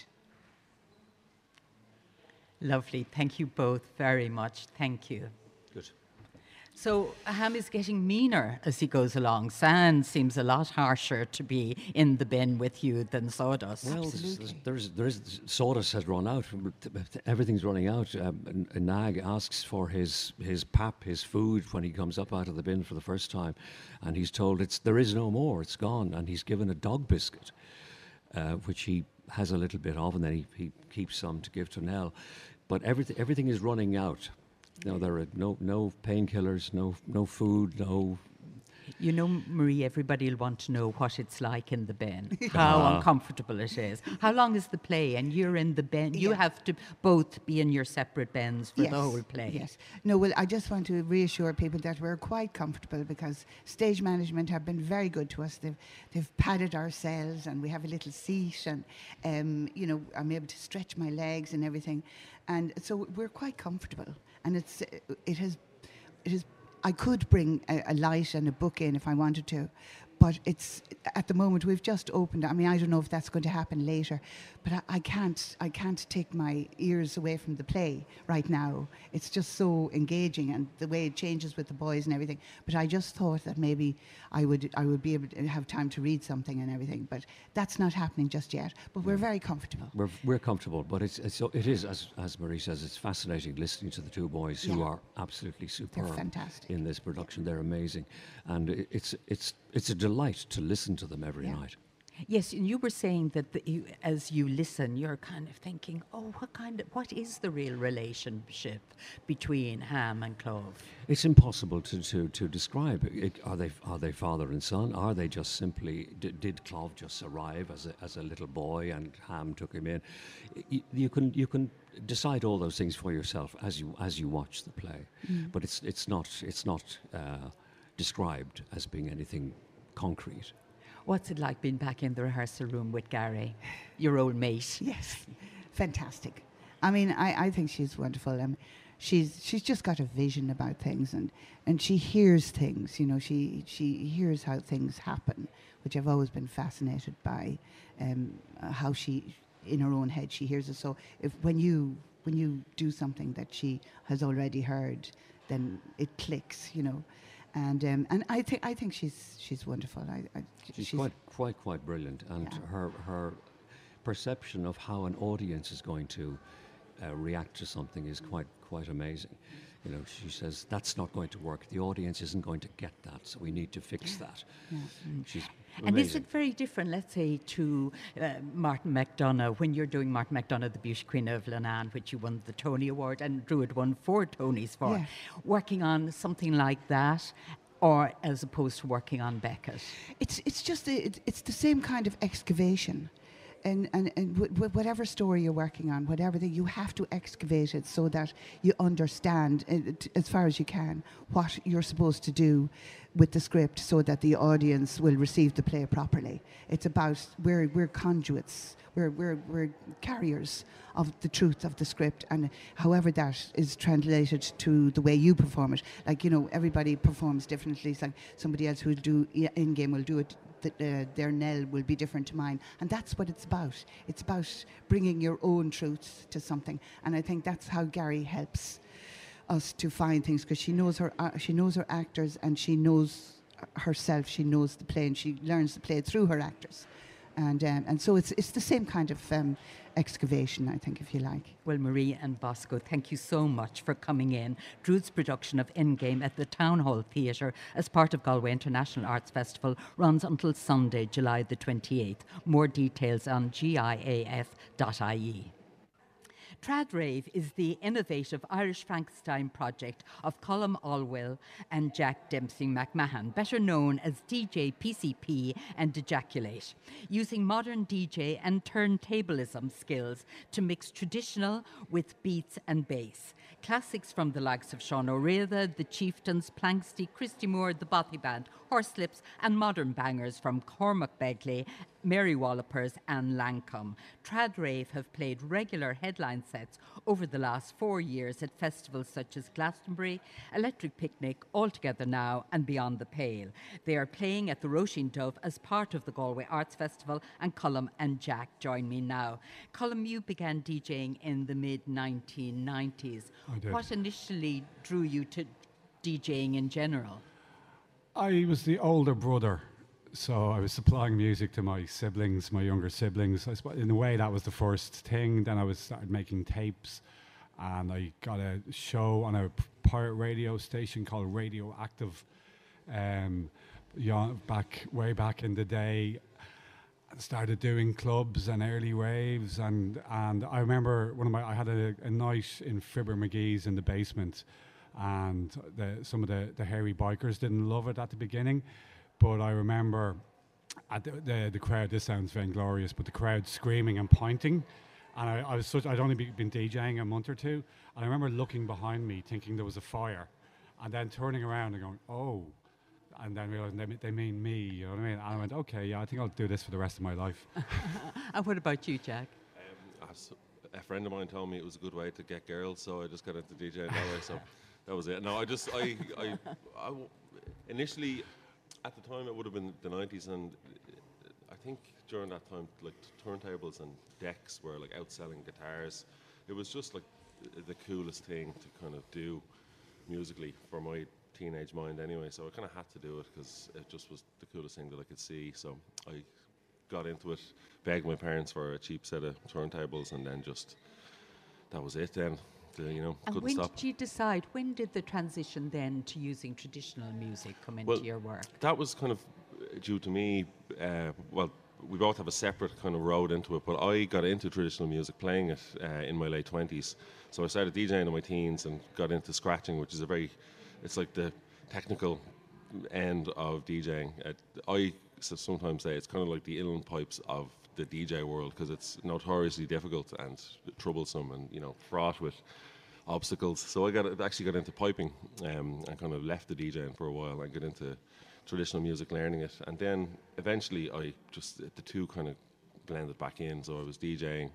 Speaker 1: Lovely. Thank you both very much. Thank you.
Speaker 8: Good.
Speaker 1: So Ham is getting meaner as he goes along. Sand seems a lot harsher to be in the bin with you than sawdust.
Speaker 8: Well, there's,
Speaker 7: Absolutely.
Speaker 8: there's, there's, sawdust has run out. Everything's running out. Um, and- and Nag asks for his, his pap, his food, when he comes up out of the bin for the first time. And he's told it's there is no more, it's gone. And he's given a dog biscuit, uh, which he has a little bit of, and then he, he keeps some to give to Nell. But everything, everything is running out. No, there are no, no painkillers, no, no food, no.
Speaker 1: You know, Marie, everybody will want to know what it's like in the bin, how uncomfortable it is. How long is the play? And you're in the bin. You
Speaker 7: Yeah.
Speaker 1: have to both be in your separate bins for
Speaker 7: Yes,
Speaker 1: the whole play.
Speaker 7: Yes. No, well, I just want to reassure people that we're quite comfortable because stage management have been very good to us. They've they've padded our cells and we have a little seat and, um, you know, I'm able to stretch my legs and everything. And so we're quite comfortable. And it's it has, it has, I could bring a, a light and a book in if I wanted to, but it's at the moment we've just opened. I mean, I don't know if that's going to happen later, but I, I can't. I can't take my ears away from the play right now. It's just so engaging and the way it changes with the boys and everything. But I just thought that maybe I would. I would be able to have time to read something and everything. But that's not happening just yet. But we're very comfortable.
Speaker 8: We're, we're comfortable, but it's, it's it is, as, as Marie says, it's fascinating listening to the two boys who
Speaker 7: Yeah.
Speaker 8: are absolutely superb
Speaker 7: fantastic.
Speaker 8: in this production. They're amazing. And it, it's, it's, it's a delight to listen to them every
Speaker 7: Yeah.
Speaker 8: night.
Speaker 1: Yes, and you were saying that the, you, as you listen, you're kind of thinking, oh, what kind of, what is the real relationship between Ham and Clove?
Speaker 8: It's impossible to, to, to describe. It, are they are they father and son? Are they just simply d- did Clove just arrive as a, as a little boy and Ham took him in? You, you can you can decide all those things for yourself as you as you watch the play, mm. but it's it's not it's not uh, described as being anything concrete.
Speaker 1: What's it like being back in the rehearsal room with Gary, your old mate?
Speaker 7: Yes, fantastic. I mean, I, I think she's wonderful. Um, she's she's just got a vision about things, and, and she hears things. You know, she she hears how things happen, which I've always been fascinated by. Um, uh, how she, in her own head, she hears it. So if when you when you do something that she has already heard, then it clicks. You know. And um, and I think I think she's she's wonderful. I, I,
Speaker 8: she's,
Speaker 7: she's
Speaker 8: quite quite quite brilliant, and
Speaker 7: yeah.
Speaker 8: her her perception of how an audience is going to uh, react to something is quite quite amazing. You know, she says that's not going to work. The audience isn't going to get that, so we need to fix that.
Speaker 7: Yeah.
Speaker 8: Mm. She's
Speaker 1: and
Speaker 8: amazing.
Speaker 1: is it very different, let's say, to uh, Martin McDonagh, when you're doing Martin McDonagh, the Beauty Queen of Leenane, which you won the Tony Award and Druid won four Tonys for,
Speaker 7: Yeah.
Speaker 1: working on something like that, or as opposed to working on Beckett?
Speaker 7: It's it's just a, it, it's the same kind of excavation, and and, and w- w- whatever story you're working on, whatever thing, you have to excavate it so that you understand uh, t- as far as you can what you're supposed to do with the script, so that the audience will receive the play properly. It's about we're we're conduits, we're we're we're carriers of the truth of the script, and however that is translated to the way you perform it. Like, you know, everybody performs differently. It's like somebody else who'll do i- in-game will do it, th- uh, their Nell will be different to mine. And that's what it's about. It's about bringing your own truths to something. And I think that's how Gary helps us to find things, because she knows her uh, she knows her actors, and she knows herself. She knows the play, and she learns the play through her actors. And um, and so it's it's the same kind of um, excavation, I think, if you like.
Speaker 1: Well, Marie and Bosco, thank you so much for coming in. Druid's production of Endgame at the Town Hall Theatre as part of Galway International Arts Festival runs until Sunday, July the twenty-eighth. More details on G I A F dot I E. Tradrave is the innovative Irish Frankenstein project of Colm Allwill and Jack Dempsey McMahon, better known as D J P C P and Dejaculate, using modern D J and turntablism skills to mix traditional with beats and bass. Classics from the likes of Sean O'Reilly, The Chieftains, Planksty, Christy Moore, The Bothy Band, Horselips, and modern bangers from Cormac Begley, Mary Wallopers, and Lancome. Tradrave have played regular headline sets over the last four years at festivals such as Glastonbury, Electric Picnic, All Together Now, and Beyond the Pale. They are playing at the Roisin Dove as part of the Galway Arts Festival, and Colm and Jack join me now. Colm, you began DJing in the mid nineteen nineties.
Speaker 9: I did.
Speaker 1: What initially drew you to DJing in general?
Speaker 9: I was the older brother, so I was supplying music to my siblings, my younger siblings. I suppose in a way that was the first thing. Then I was started making tapes, and I got a show on a p- pirate radio station called Radioactive, um, yeah, back way back in the day. I started doing clubs and early raves, and, and I remember one of my I had a, a night in Fibber McGee's in the basement, and the, some of the, the hairy bikers didn't love it at the beginning, but I remember at the, the, the crowd, this sounds vainglorious, but the crowd screaming and pointing, and I, I was such, I'd only be, been DJing a month or two, and I remember looking behind me thinking there was a fire, and then turning around and going, oh, and then realising they, they mean me, you know what I mean? And I went, okay, yeah, I think I'll do this for the rest of my life.
Speaker 1: And what about you, Jack?
Speaker 10: Um, as a friend of mine told me it was a good way to get girls, so I just got into DJing that way. So that was it. No, I just I, I, I w- initially at the time it would have been the nineties, and I think during that time like turntables and decks were like outselling guitars. It was just like the coolest thing to kind of do musically for my teenage mind anyway, so I kind of had to do it because it just was the coolest thing that I could see. So I got into it, begged my parents for a cheap set of turntables, and then just that was it then. The, you know,
Speaker 1: And
Speaker 10: couldn't
Speaker 1: when
Speaker 10: stop.
Speaker 1: did you decide, when did the transition then to using traditional music come into
Speaker 10: Well,
Speaker 1: your work?
Speaker 10: That was kind of uh, due to me, uh, well, we both have a separate kind of road into it. But I got into traditional music playing it uh, in my late twenties. So I started DJing in my teens and got into scratching, which is a very, it's like the technical end of DJing. Uh, I s- sometimes say it's kind of like the inland pipes of the D J world, because it's notoriously difficult and troublesome and, you know, fraught with obstacles. So I got actually got into piping um, and kind of left the DJing for a while and got into traditional music, learning it, and then eventually I just the two kind of blended back in. So I was DJing,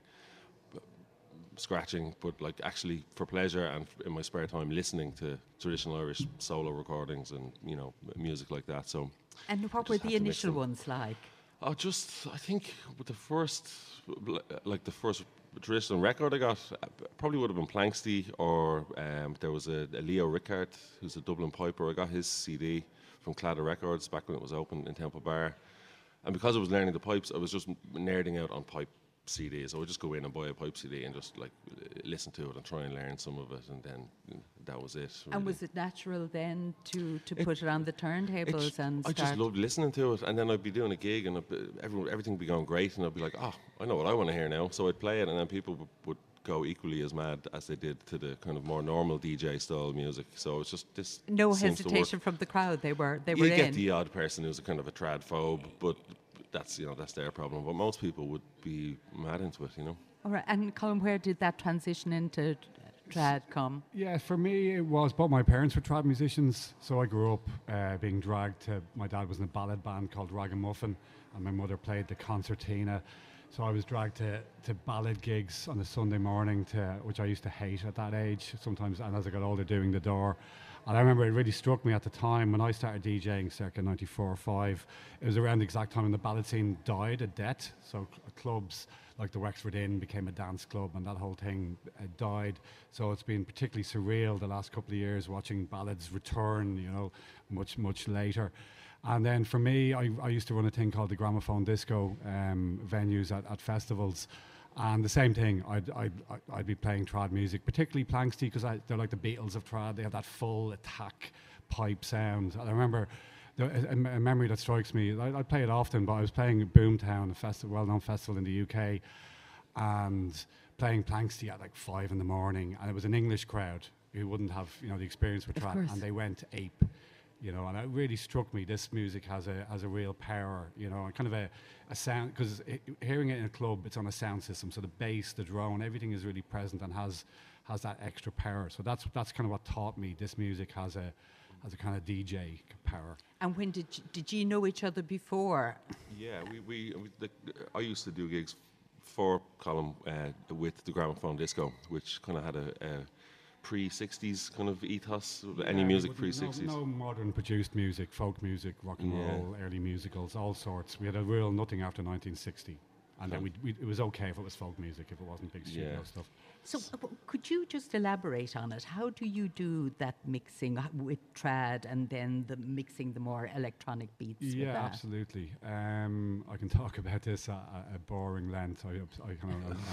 Speaker 10: scratching, but like actually for pleasure and in my spare time listening to traditional Irish solo recordings and, you know, music like that. So
Speaker 1: And what
Speaker 10: just
Speaker 1: were
Speaker 10: had
Speaker 1: the
Speaker 10: to mix
Speaker 1: initial
Speaker 10: them.
Speaker 1: ones like?
Speaker 10: Oh, just I think with the first, like the first traditional record I got, uh, probably would have been Planksty, or um, there was a, a Leo Rickard, who's a Dublin piper. I got his C D from Claddagh Records back when it was open in Temple Bar, and because I was learning the pipes, I was just m- nerding out on pipe C Ds. I would just go in and buy a pipe C D and just like l- listen to it and try and learn some of it, and then mm, that was it.
Speaker 1: And
Speaker 10: really.
Speaker 1: was it natural then to, to
Speaker 10: It-
Speaker 1: put it on the
Speaker 10: It
Speaker 1: turntables
Speaker 10: j-
Speaker 1: and
Speaker 10: I
Speaker 1: start?
Speaker 10: just loved listening to it, and then I'd be doing a gig, and I'd be, everyone, everything would be going great, and I'd be like, "Oh, I know what I want to hear now." So I'd play it, and then people would, would go equally as mad as they did to the kind of more normal D J style music. So it's just this.
Speaker 1: No
Speaker 10: seems to work.
Speaker 1: hesitation from the crowd. They were they
Speaker 10: You
Speaker 1: were
Speaker 10: get
Speaker 1: in.
Speaker 10: the odd person who's a kind of a trad phobe, but that's you know that's their problem. But most people would be mad into it, you know.
Speaker 1: All right. And Colin, where did that transition into trad come?
Speaker 9: Yeah, for me it was, both my parents were trad musicians, so I grew up uh, being dragged to, my dad was in a ballad band called Ragamuffin, and my mother played the concertina, so I was dragged to, to ballad gigs on a Sunday morning, to which I used to hate at that age sometimes, and as I got older doing the door. And I remember it really struck me at the time when I started DJing circa ninety-four or five. It was around the exact time when the ballad scene died a death. So cl- clubs like the Wexford Inn became a dance club, and that whole thing uh, died. So it's been particularly surreal the last couple of years watching ballads return, you know, much, much later. And then for me, I, I used to run a thing called the Gramophone Disco um, venues at, at festivals. And the same thing, I'd, I'd, I'd- I'd be playing trad music, particularly Planksty, because they're like the Beatles of trad. They have that full attack pipe sound. And I remember the, a, a memory that strikes me, I, I play it often, but I was playing at Boomtown, a festival, well-known festival in the U K, and playing Planksty at like five in the morning. And it was an English crowd who wouldn't have, you know, the experience with
Speaker 1: Of
Speaker 9: trad,
Speaker 1: course.
Speaker 9: and they went ape. You know, and it really struck me. This music has a has a real power. You know, and kind of a, a sound, because hearing it in a club, it's on a sound system. So the bass, the drone, everything is really present and has has that extra power. So that's that's kind of what taught me this music has a has a kind of D J power.
Speaker 1: And when did you, did you know each other before?
Speaker 10: Yeah, we, we, we the, I used to do gigs for Colin uh, with the Gramophone Disco, which kind of had a, a pre-sixties kind of ethos, any
Speaker 9: Yeah,
Speaker 10: music
Speaker 9: we wouldn't-
Speaker 10: pre-sixties.
Speaker 9: No, no modern produced music, folk music, rock and
Speaker 10: Yeah.
Speaker 9: roll, early musicals, all sorts. We had a real nothing after nineteen sixty. And then we, we, it was okay if it was folk music, if it wasn't big studio
Speaker 10: Yeah.
Speaker 9: stuff.
Speaker 1: So uh, w- could you just elaborate on it? How do you do that mixing uh, with trad and then the mixing the more electronic beats with
Speaker 9: Yeah,
Speaker 1: that?
Speaker 9: absolutely. Um, I can talk about this at a, a boring length. I, I kind of.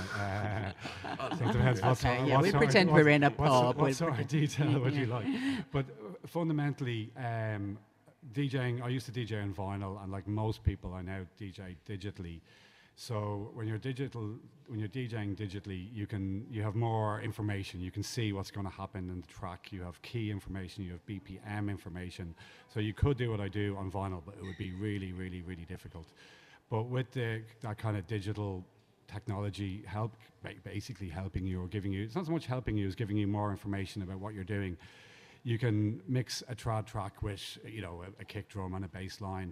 Speaker 9: Uh, so it depends what
Speaker 1: Okay,
Speaker 9: sort-
Speaker 1: yeah,
Speaker 9: what
Speaker 1: we
Speaker 9: sort of-
Speaker 1: pretend
Speaker 9: what-
Speaker 1: we're in a
Speaker 9: what sort-
Speaker 1: pub,
Speaker 9: What
Speaker 1: we'll
Speaker 9: sort of
Speaker 1: pretend-
Speaker 9: detail would you
Speaker 1: Yeah.
Speaker 9: like? But uh, fundamentally, um, DJing. I used to D J on vinyl, and like most people, I now D J digitally. So when you're digital, when you're DJing digitally, you can you have more information. You can see what's going to happen in the track. You have key information. You have B P M information. So you could do what I do on vinyl, but it would be really, really, really difficult. But with the, that kind of digital technology, help ba- basically helping you or giving you. It's not so much helping you as giving you more information about what you're doing. You can mix a trad track with you know a, a kick drum and a bass line.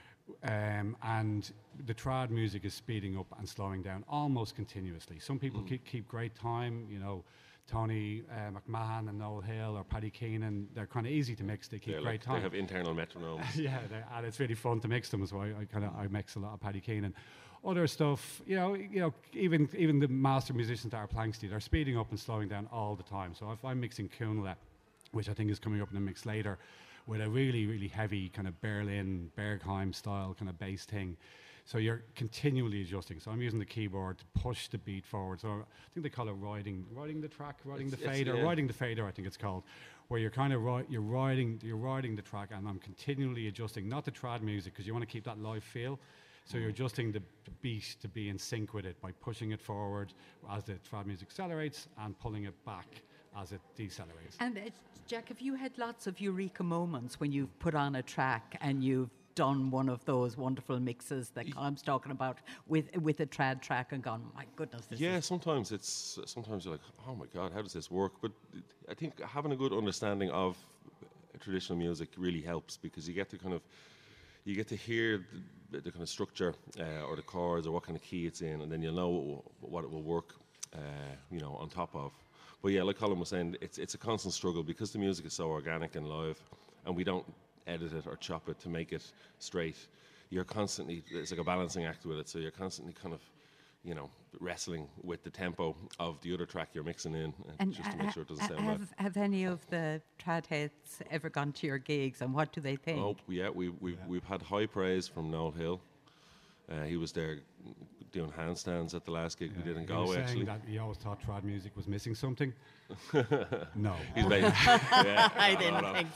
Speaker 9: Um, and the trad music is speeding up and slowing down almost continuously. Some people
Speaker 10: Mm.
Speaker 9: keep, keep great time, you know, Tony uh, McMahon and Noel Hill or Paddy Keenan, they're kind of easy to mix, they keep
Speaker 10: They're
Speaker 9: great
Speaker 10: like,
Speaker 9: time.
Speaker 10: they have internal metronomes.
Speaker 9: yeah, they- and it's really fun to mix them as well. I kind of I mix a lot of Paddy Keenan. Other stuff, you know, you know, even even the master musicians that are Planksty, they're speeding up and slowing down all the time. So if I'm mixing Kunle, which I think is coming up in the mix later, with a really, really heavy kind of Berlin, Bergheim style kind of bass thing. So you're continually adjusting. So I'm using the keyboard to push the beat forward. So I think they call it riding, riding the track, riding
Speaker 10: It's-
Speaker 9: the
Speaker 10: it's-
Speaker 9: fader,
Speaker 10: yeah.
Speaker 9: riding the fader, I think it's called, where you're kind of ri- you're riding, you're riding the track, and I'm continually adjusting. Not the trad music because you want to keep that live feel. So you're adjusting the beat to be in sync with it by pushing it forward as the trad music accelerates and pulling it back as it decelerates.
Speaker 1: And uh, Jack, have you had lots of eureka moments when you've put on a track and you've done one of those wonderful mixes that Colm's talking about with with a trad track and gone, my goodness, this
Speaker 10: Yeah,
Speaker 1: is...
Speaker 10: sometimes it's sometimes you're like, oh my God, how does this work? But I think having a good understanding of traditional music really helps, because you get to kind of you get to hear the, the kind of structure uh, or the chords or what kind of key it's in, and then you'll know what it will work, uh, you know, on top of. But yeah, like Colm was saying, it's it's a constant struggle because the music is so organic and live, and we don't edit it or chop it to make it straight. You're constantly, it's like a balancing act with it, so you're constantly kind of, you know, wrestling with the tempo of the other track you're mixing in, uh,
Speaker 1: And
Speaker 10: just to
Speaker 1: uh,
Speaker 10: make sure it doesn't
Speaker 1: uh,
Speaker 10: sound
Speaker 1: have,
Speaker 10: bad.
Speaker 1: have any of the trad heads ever gone to your gigs, and what do they think?
Speaker 10: Oh, yeah, we, we've, we've had high praise from Noel Hill. Uh, he was there doing handstands at the last gig we did in
Speaker 9: He was
Speaker 10: Galway,
Speaker 9: saying
Speaker 10: actually.
Speaker 9: that he always thought trad music was missing something. No.
Speaker 10: He's very, yeah,
Speaker 1: I
Speaker 10: no,
Speaker 1: didn't
Speaker 10: no, no.
Speaker 1: think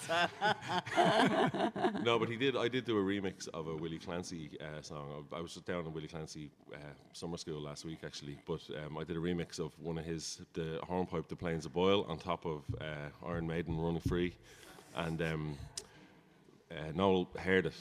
Speaker 1: so.
Speaker 10: No, but he did. I did do a remix of a Willie Clancy uh, song. I, I was just down in Willie Clancy uh, summer school last week, actually. But um, I did a remix of one of his, the hornpipe, "The Plains of Boyle," on top of uh, Iron Maiden, "Running Free," and um, uh, Noel heard it,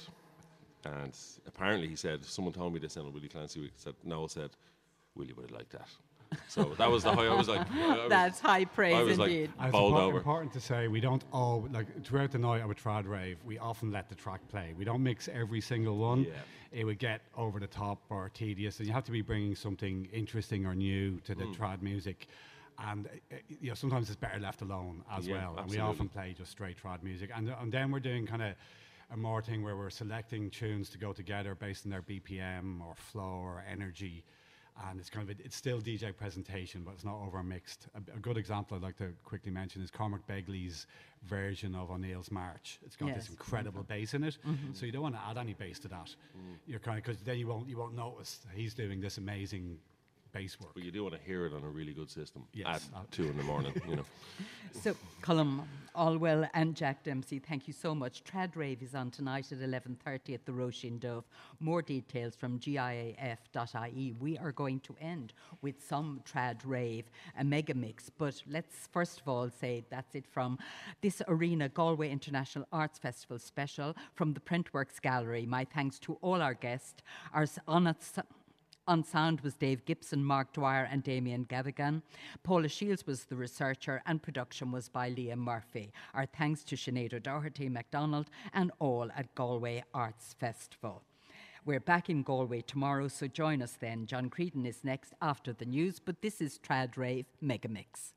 Speaker 10: and apparently he said, someone told me this on a Willie Clancy week. Said Noel said, "Willie would have liked that." So that was the high. I was like, I was,
Speaker 1: That's high praise
Speaker 10: I was
Speaker 1: indeed.
Speaker 10: like
Speaker 9: It's
Speaker 10: bowled
Speaker 9: impor-
Speaker 10: over.
Speaker 9: important to say we don't all, like throughout the night of a trad rave, we often let the track play. We don't mix every single one.
Speaker 10: Yeah.
Speaker 9: It would get over the top or tedious, and you have to be bringing something interesting or new to the
Speaker 10: Mm.
Speaker 9: trad music. And uh, you know, sometimes it's better left alone as
Speaker 10: Yeah,
Speaker 9: well. And we
Speaker 10: absolutely.
Speaker 9: often play just straight trad music. And, and then we're doing kind of a more thing where we're selecting tunes to go together based on their B P M or flow or energy. And it's kind of a, it's still D J presentation, but it's not over mixed. A, a good example I'd like to quickly mention is Cormac Begley's version of O'Neill's March. It's got
Speaker 1: Yes,
Speaker 9: this incredible bass in it, so you don't want to add any bass to that. You're kind of, because then you won't you won't notice he's doing this amazing bass work.
Speaker 10: But you do want to hear it on a really good system
Speaker 9: Yes.
Speaker 10: at
Speaker 9: Uh,
Speaker 10: two in the morning, you know.
Speaker 1: So, Colm Allwell and Jack Dempsey, thank you so much. Trad Rave is on tonight at eleven thirty at the Roisin Dove. More details from G I A F dot I E. We are going to end with some Trad Rave, a mega mix. But let's first of all say that's it from this Arena Galway International Arts Festival special from the Printworks Gallery. My thanks to all our guests. Our s- on its On sound was Dave Gibson, Mark Dwyer and Damien Gavigan. Paula Shields was the researcher and production was by Liam Murphy. Our thanks to Sinead O'Doherty MacDonald and all at Galway Arts Festival. We're back in Galway tomorrow, so join us then. John Creedon is next after the news, but this is Trad Rave Megamix.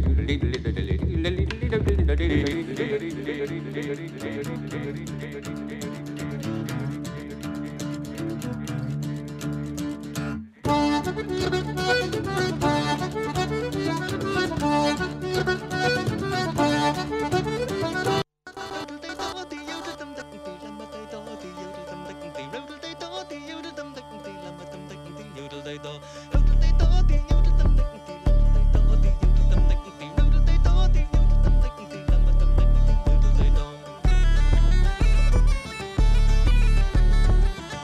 Speaker 11: Thank you.